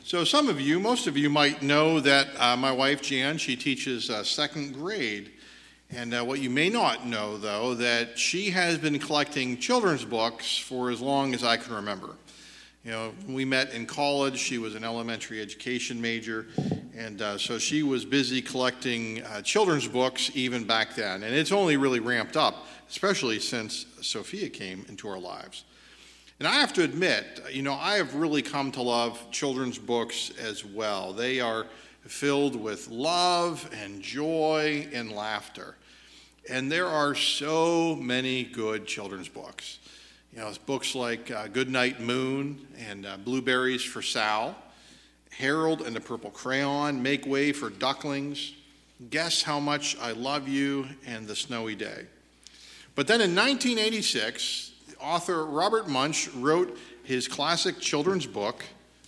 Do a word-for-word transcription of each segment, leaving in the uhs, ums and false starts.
So some of you, most of you might know that uh, my wife Jan, she teaches uh, second grade. And uh, what you may not know, though, that she has been collecting children's books for as long as I can remember. You know, when we met in college, she was an elementary education major, and uh, so she was busy collecting uh, children's books even back then. And it's only really ramped up, especially since Sophia came into our lives. And I have to admit, you know, I have really come to love children's books as well. They are filled with love and joy and laughter. And there are so many good children's books. You know, it's books like uh, Goodnight Moon and uh, Blueberries for Sal, Harold and the Purple Crayon, Make Way for Ducklings, Guess How Much I Love You, and The Snowy Day. But then in nineteen eighty-six, author Robert Munsch wrote his classic children's book,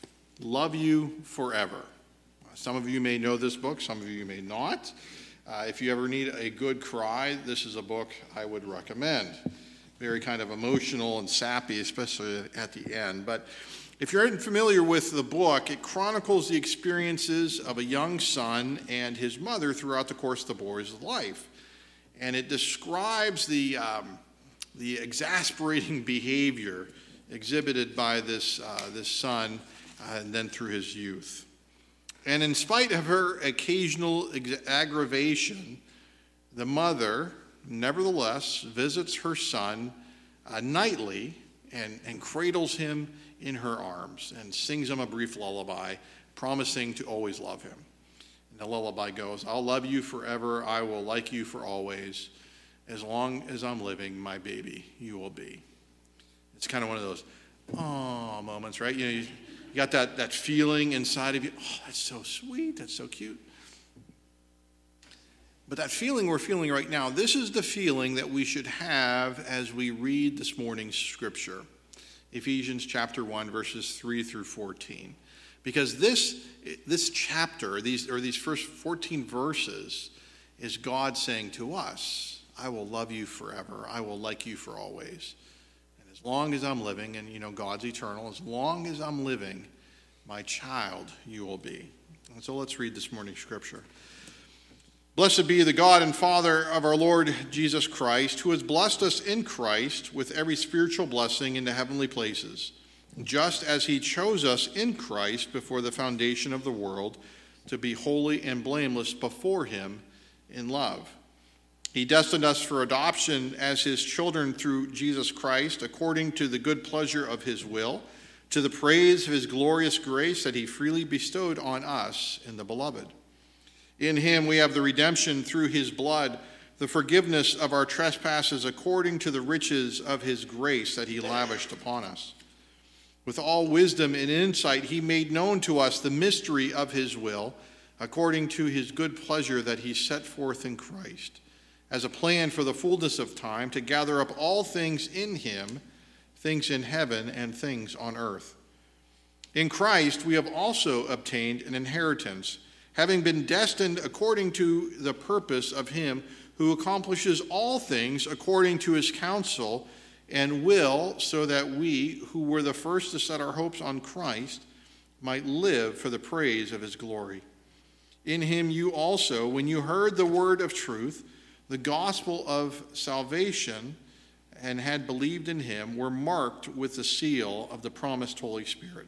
Love You Forever. Some of you may know this book, some of you may not. Uh, if you ever need a good cry, this is a book I would recommend. Very kind of emotional and sappy, especially at the end. But if you're unfamiliar with the book, it chronicles the experiences of a young son and his mother throughout the course of the boy's life. And it describes the... Um, the exasperating behavior exhibited by this, uh, this son uh, and then through his youth. And in spite of her occasional ex- aggravation, the mother, nevertheless, visits her son uh, nightly and, and cradles him in her arms and sings him a brief lullaby, promising to always love him. And the lullaby goes, I'll love you forever, I will like you for always. As long as I'm living, my baby, you will be. It's kind of one of those, oh, moments, right? You know, you, you got that, that feeling inside of you, oh, that's so sweet, that's so cute. But that feeling we're feeling right now, this is the feeling that we should have as we read this morning's scripture. Ephesians chapter one, verses three through fourteen. Because this, this chapter, these or these first fourteen verses, is God saying to us, I will love you forever. I will like you for always. And as long as I'm living, and you know, God's eternal, as long as I'm living, my child you will be. And so let's read this morning's scripture. Blessed be the God and Father of our Lord Jesus Christ, who has blessed us in Christ with every spiritual blessing in the heavenly places, just as he chose us in Christ before the foundation of the world to be holy and blameless before him in love. He destined us for adoption as his children through Jesus Christ, according to the good pleasure of his will, to the praise of his glorious grace that he freely bestowed on us in the Beloved. In him we have the redemption through his blood, the forgiveness of our trespasses according to the riches of his grace that he lavished upon us. With all wisdom and insight he made known to us the mystery of his will, according to his good pleasure that he set forth in Christ, as a plan for the fullness of time to gather up all things in him, things in heaven and things on earth. In Christ we have also obtained an inheritance, having been destined according to the purpose of him who accomplishes all things according to his counsel and will, so that we, who were the first to set our hopes on Christ, might live for the praise of his glory. In him you also, when you heard the word of truth, the gospel of salvation, and had believed in him, were marked with the seal of the promised Holy Spirit.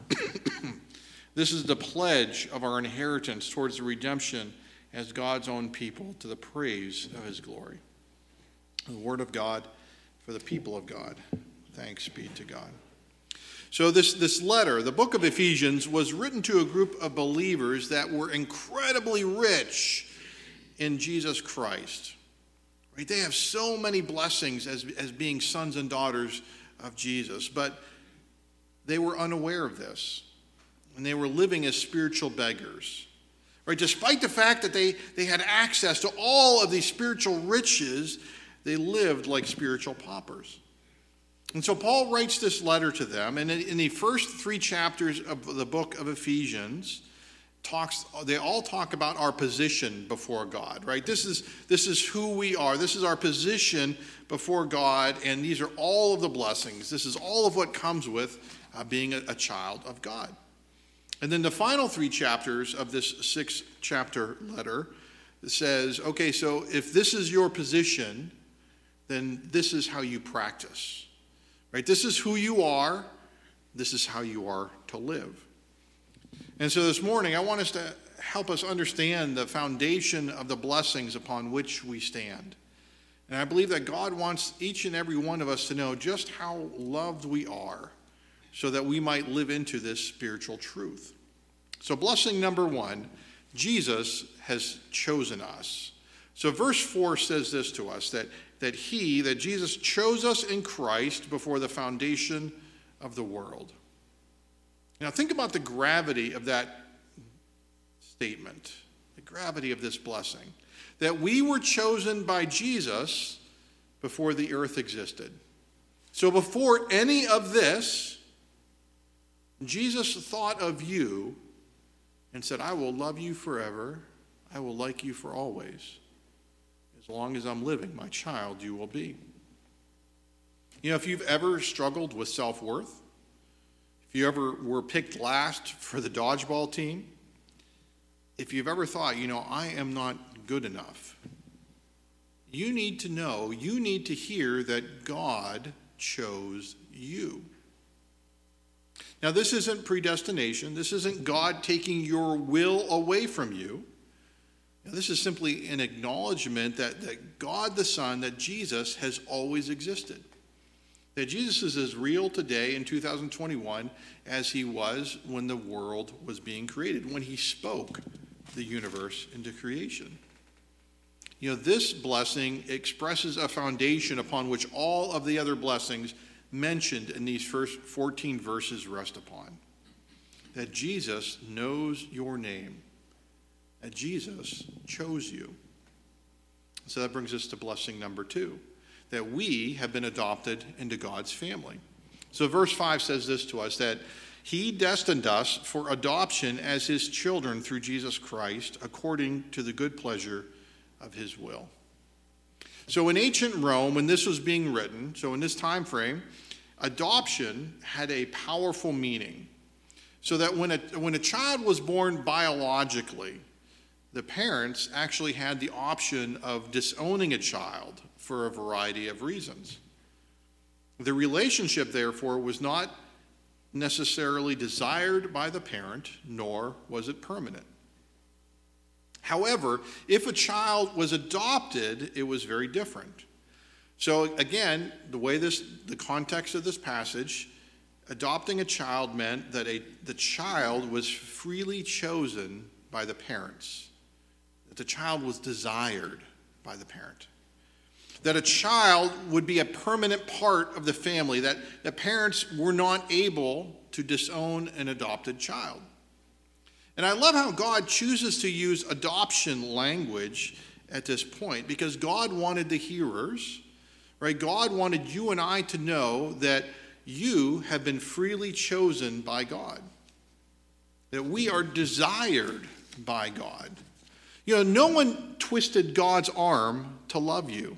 This is the pledge of our inheritance towards the redemption as God's own people, to the praise of his glory. The word of God for the people of God. Thanks be to God. So this, this letter, the book of Ephesians, was written to a group of believers that were incredibly rich in Jesus Christ. Right? They have so many blessings as, as being sons and daughters of Jesus, but they were unaware of this, and they were living as spiritual beggars. Right? Despite the fact that they, they had access to all of these spiritual riches, they lived like spiritual paupers. And so Paul writes this letter to them, and in, in the first three chapters of the book of Ephesians, talks they all talk about our position before God, right? This is this is who we are. This is our position before God, and these are all of the blessings. This is all of what comes with uh, being a, a child of God. And then the final three chapters of this six chapter letter says, okay, so if this is your position, then this is how you practice, right? This is who you are. This is how you are to live. And so this morning, I want us to help us understand the foundation of the blessings upon which we stand. And I believe that God wants each and every one of us to know just how loved we are so that we might live into this spiritual truth. So blessing number one, Jesus has chosen us. So verse four says this to us, that, that he, that Jesus chose us in Christ before the foundation of the world. Now think about the gravity of that statement, the gravity of this blessing, that we were chosen by Jesus before the earth existed. So before any of this, Jesus thought of you and said, I will love you forever. I will like you for always. As long as I'm living, my child you will be. You know, if you've ever struggled with self-worth, if you ever were picked last for the dodgeball team, if you've ever thought, you know, I am not good enough, you need to know, you need to hear that God chose you. Now, this isn't predestination. This isn't God taking your will away from you. Now, this is simply an acknowledgement that, that God the Son, that Jesus has always existed. That Jesus is as real today in two thousand twenty-one as he was when the world was being created, when he spoke the universe into creation. You know, this blessing expresses a foundation upon which all of the other blessings mentioned in these first fourteen verses rest upon. That Jesus knows your name. That Jesus chose you. So that brings us to blessing number two. That we have been adopted into God's family. So verse five says this to us, that he destined us for adoption as his children through Jesus Christ, according to the good pleasure of his will. So in ancient Rome, when this was being written, so in this time frame, adoption had a powerful meaning. So that when a, when a child was born biologically, the parents actually had the option of disowning a child for a variety of reasons. The relationship, therefore, was not necessarily desired by the parent, nor was it permanent. However, if a child was adopted, it was very different. So again, the way this, the context of this passage, adopting a child meant that a, the child was freely chosen by the parents. That the child was desired by the parent. That a child would be a permanent part of the family, that the parents were not able to disown an adopted child. And I love how God chooses to use adoption language at this point, because God wanted the hearers, right? God wanted you and I to know that you have been freely chosen by God, that we are desired by God. You know, no one twisted God's arm to love you.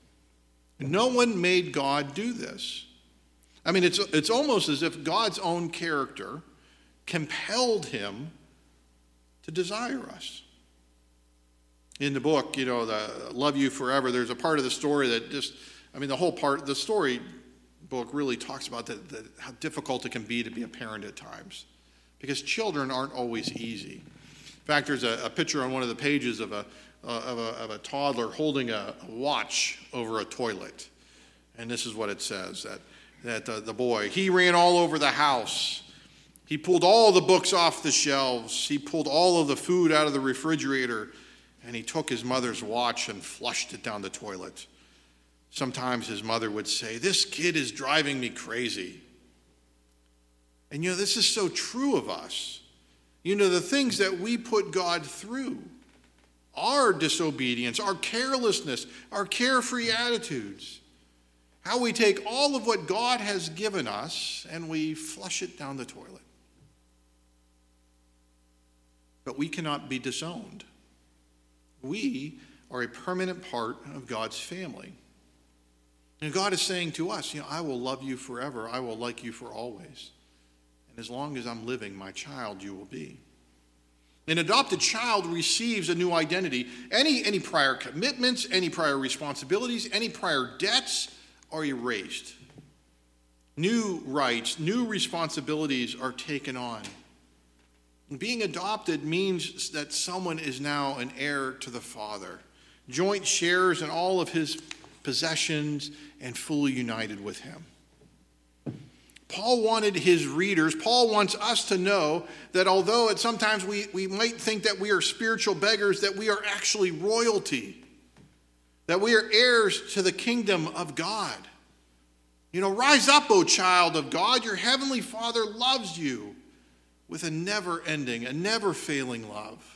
No one made God do this. I mean, it's, it's almost as if God's own character compelled him to desire us. In the book, you know, the Love You Forever, there's a part of the story that just, I mean, the whole part, the story book really talks about the, the, how difficult it can be to be a parent at times, because children aren't always easy. In fact, there's a, a picture on one of the pages of a, uh, of a, of a toddler holding a, a watch over a toilet. And this is what it says, that, that uh, the boy, he ran all over the house. He pulled all the books off the shelves. He pulled all of the food out of the refrigerator, and he took his mother's watch and flushed it down the toilet. Sometimes his mother would say, "This kid is driving me crazy." And you know, this is so true of us. You know, the things that we put God through, our disobedience, our carelessness, our carefree attitudes, how we take all of what God has given us and we flush it down the toilet. But we cannot be disowned. We are a permanent part of God's family. And God is saying to us, you know, I will love you forever. I will like you for always. and as long as I'm living, my child you will be. An adopted child receives a new identity. Any, any prior commitments, any prior responsibilities, any prior debts are erased. New rights, new responsibilities are taken on. Being adopted means that someone is now an heir to the Father, joint shares in all of his possessions, and fully united with him. Paul wanted his readers, Paul wants us to know that although at sometimes we, we might think that we are spiritual beggars, that we are actually royalty, that we are heirs to the kingdom of God. You know, rise up, O child of God, your heavenly Father loves you with a never-ending, a never-failing love.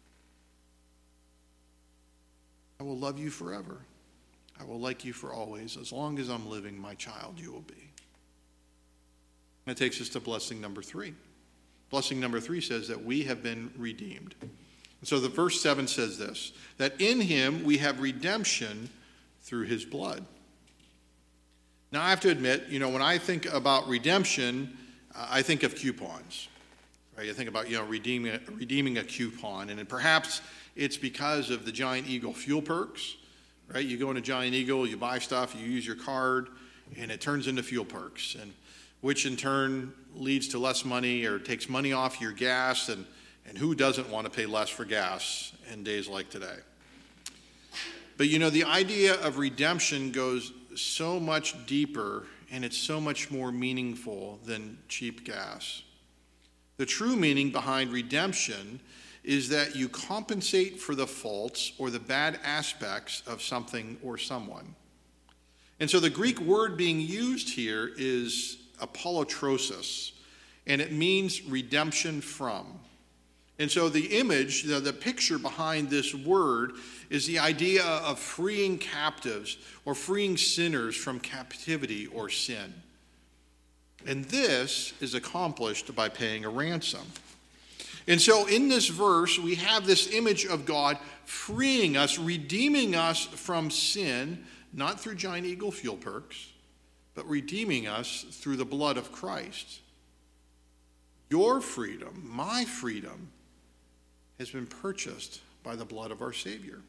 I will love you forever. I will like you for always. As long as I'm living, my child you will be. That takes us to blessing number three. Blessing number three says that we have been redeemed. And so the verse seven says this, that in him we have redemption through his blood. Now I have to admit, you know, when I think about redemption, uh, I think of coupons. Right? I think about, you know, redeeming a, redeeming a coupon. And perhaps it's because of the Giant Eagle fuel perks. Right? You go into Giant Eagle, you buy stuff, you use your card, and it turns into fuel perks. And which in turn leads to less money or takes money off your gas, and, and who doesn't want to pay less for gas in days like today? But you know, the idea of redemption goes so much deeper, and it's so much more meaningful than cheap gas. The true meaning behind redemption is that you compensate for the faults or the bad aspects of something or someone. And so the Greek word being used here is apolutrosis, and it means redemption from. And so the image, the, the picture behind this word is the idea of freeing captives or freeing sinners from captivity or sin. And this is accomplished by paying a ransom. And so in this verse, we have this image of God freeing us, redeeming us from sin, not through Giant Eagle fuel perks, but redeeming us through the blood of Christ. Your freedom, my freedom, has been purchased by the blood of our Savior.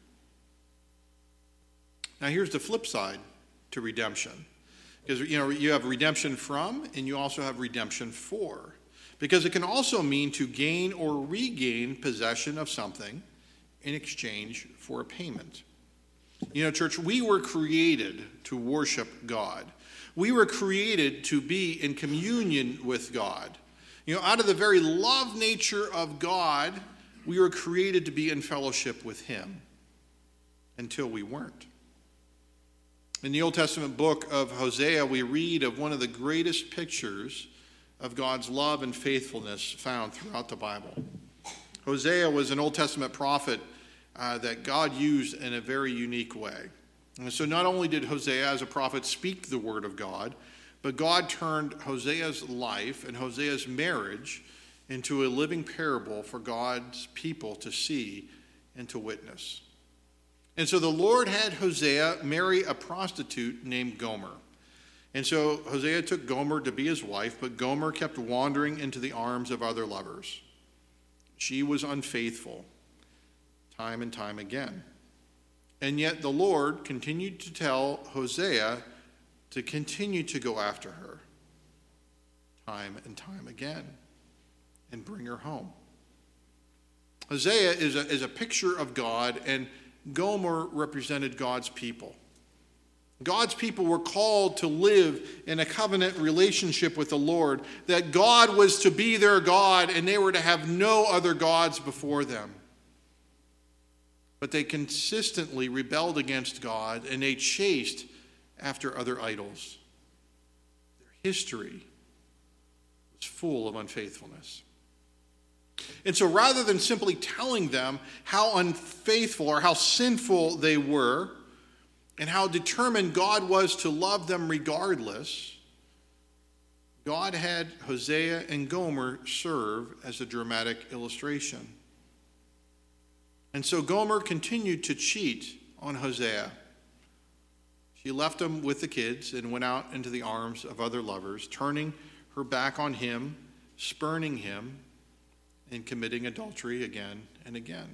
Now here's the flip side to redemption. Because you know you have redemption from, and you also have redemption for. Because it can also mean to gain or regain possession of something in exchange for a payment. You know, church, we were created to worship God. We were created to be in communion with God. You know, out of the very love nature of God, we were created to be in fellowship with him until we weren't. In the Old Testament book of Hosea, we read of one of the greatest pictures of God's love and faithfulness found throughout the Bible. Hosea was an Old Testament prophet uh, that God used in a very unique way. And so not only did Hosea as a prophet speak the word of God, but God turned Hosea's life and Hosea's marriage into a living parable for God's people to see and to witness. And so the Lord had Hosea marry a prostitute named Gomer. And so Hosea took Gomer to be his wife, but Gomer kept wandering into the arms of other lovers. She was unfaithful time and time again. And yet the Lord continued to tell Hosea to continue to go after her time and time again and bring her home. Hosea is a, is a picture of God, and Gomer represented God's people. God's people were called to live in a covenant relationship with the Lord, that God was to be their God and they were to have no other gods before them. But they consistently rebelled against God and they chased after other idols. Their history was full of unfaithfulness. And so rather than simply telling them how unfaithful or how sinful they were and how determined God was to love them regardless, God had Hosea and Gomer serve as a dramatic illustration. And so Gomer continued to cheat on Hosea. She left him with the kids and went out into the arms of other lovers, turning her back on him spurning him, and committing adultery again and again.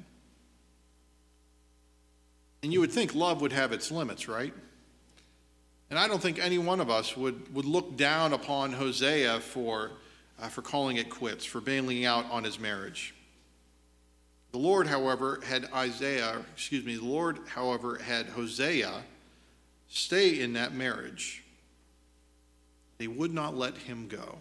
And you would think love would have its limits, right? And I don't think any one of us would, would look down upon Hosea for, uh, for calling it quits, for bailing out on his marriage. The Lord, however, had Isaiah, excuse me, the Lord, however, had Hosea stay in that marriage. They would not let him go.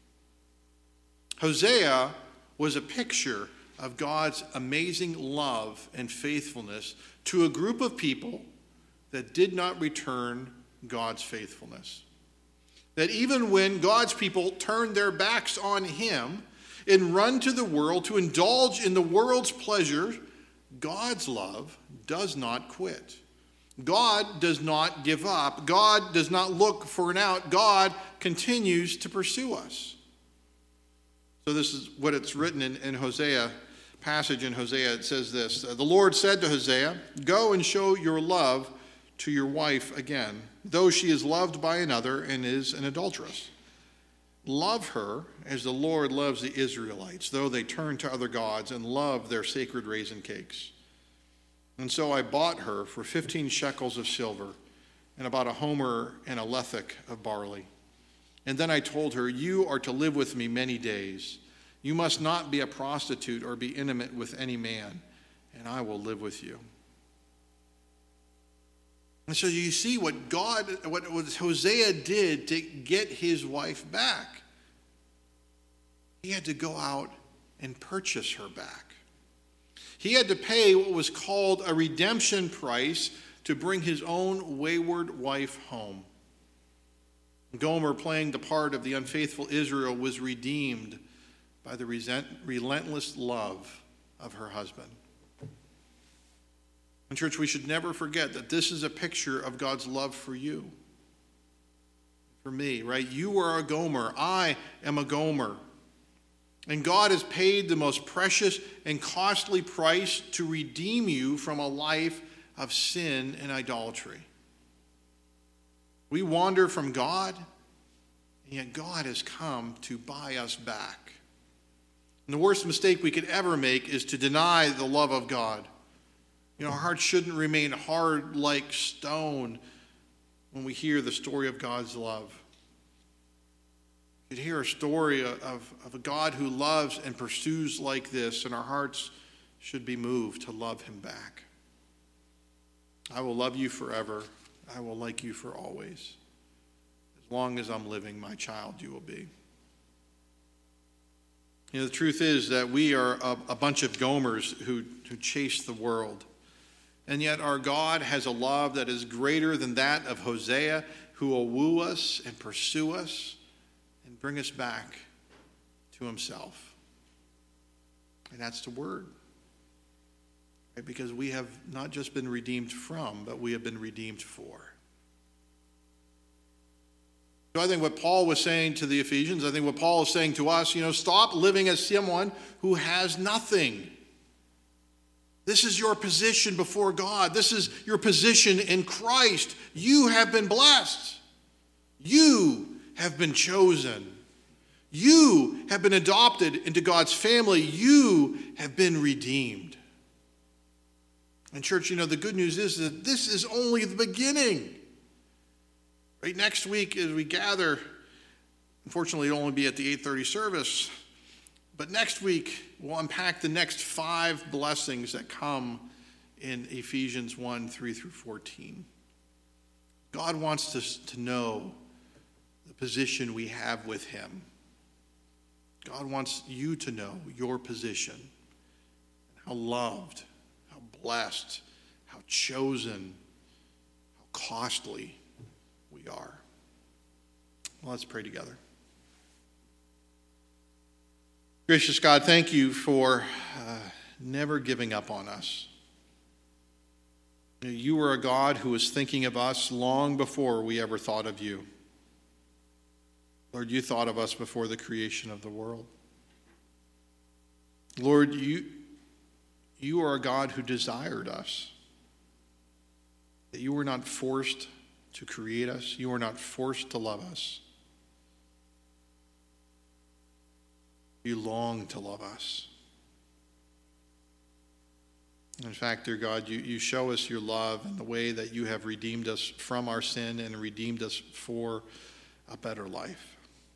Hosea was a picture of God's amazing love and faithfulness to a group of people that did not return God's faithfulness. That even when God's people turned their backs on him and run to the world to indulge in the world's pleasure, God's love does not quit. God does not give up. God does not look for an out. God continues to pursue us. So this is what it's written in, in Hosea, passage in Hosea. It says this, the Lord said to Hosea, go and show your love to your wife again, though she is loved by another and is an adulteress. Love her as the Lord loves the Israelites, though they turn to other gods and love their sacred raisin cakes. And so I bought her for fifteen shekels of silver and about a homer and a lethek of barley. And then I told her, you are to live with me many days. You must not be a prostitute or be intimate with any man, and I will live with you. And so you see what God, what, what Hosea did to get his wife back. He had to go out and purchase her back. He had to pay what was called a redemption price to bring his own wayward wife home. Gomer, playing the part of the unfaithful Israel, was redeemed by the resent, relentless love of her husband. And church, we should never forget that this is a picture of God's love for you, for me, right? You are a Gomer. I am a Gomer. And God has paid the most precious and costly price to redeem you from a life of sin and idolatry. We wander from God, and yet God has come to buy us back. And the worst mistake we could ever make is to deny the love of God. You know, our hearts shouldn't remain hard like stone when we hear the story of God's love. You could hear a story of, of a God who loves and pursues like this, and our hearts should be moved to love him back. I will love you forever. I will like you for always. As long as I'm living, my child you will be. You know, the truth is that we are a, a bunch of Gomers who, who chase the world. And yet our God has a love that is greater than that of Hosea, who will woo us and pursue us and bring us back to himself. And that's the word. Right? Because we have not just been redeemed from, but we have been redeemed for. So I think what Paul was saying to the Ephesians, I think what Paul is saying to us, you know, stop living as someone who has nothing. This is your position before God. This is your position in Christ. You have been blessed. You have been chosen. You have been adopted into God's family. You have been redeemed. And church, you know, the good news is that this is only the beginning. Right, next week as we gather, unfortunately it'll only be at the eight thirty service, but next week we'll unpack the next five blessings that come in Ephesians one, three through fourteen. God wants us to know the position we have with him. God wants you to know your position, how loved, how blessed, how chosen, how costly we are. Well, let's pray together. Gracious God, thank you for uh, never giving up on us. You are a God who was thinking of us long before we ever thought of you. Lord, you thought of us before the creation of the world. Lord, you, you are a God who desired us. That you were not forced to create us. You are not forced to love us. You long to love us. In fact, dear God, you, you show us your love in the way that you have redeemed us from our sin and redeemed us for a better life.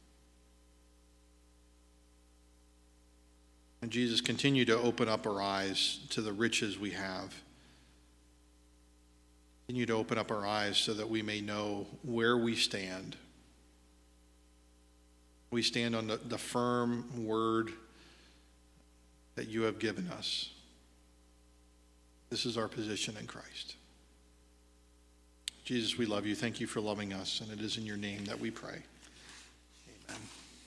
And Jesus, continue to open up our eyes to the riches we have. Continue to open up our eyes so that we may know where we stand. We stand on the, the firm word that you have given us. This is our position in Christ. Jesus, we love you. Thank you for loving us, and it is in your name that we pray. Amen.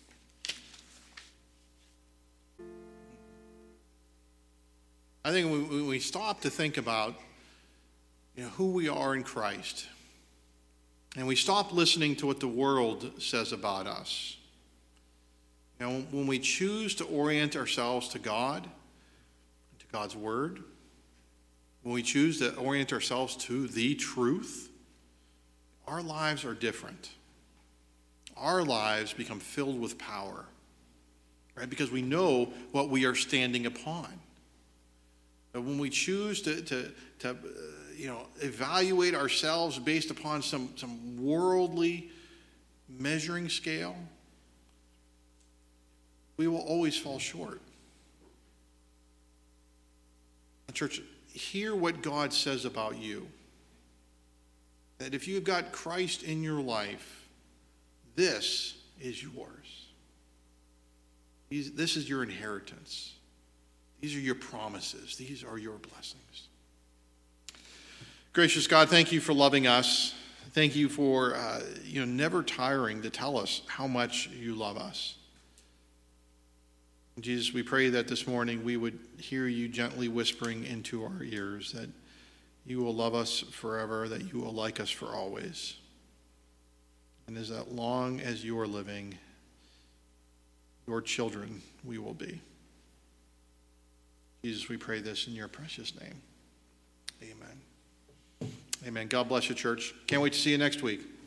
I think when we stop to think about, you know, who we are in Christ, and we stop listening to what the world says about us, you know, when we choose to orient ourselves to God, to God's word, when we choose to orient ourselves to the truth, our lives are different. Our lives become filled with power, right? Because we know what we are standing upon. But when we choose to, to, to uh, you know, evaluate ourselves based upon some, some worldly measuring scale, we will always fall short. Church, hear what God says about you. That if you've got Christ in your life, this is yours. These, this is your inheritance. These are your promises. These are your blessings. Gracious God, thank you for loving us. Thank you for uh, you know, never tiring to tell us how much you love us. Jesus, we pray that this morning we would hear you gently whispering into our ears that you will love us forever, that you will like us for always. And as long as you are living, your children we will be. Jesus, we pray this in your precious name. Amen. Amen. God bless you, church. Can't wait to see you next week.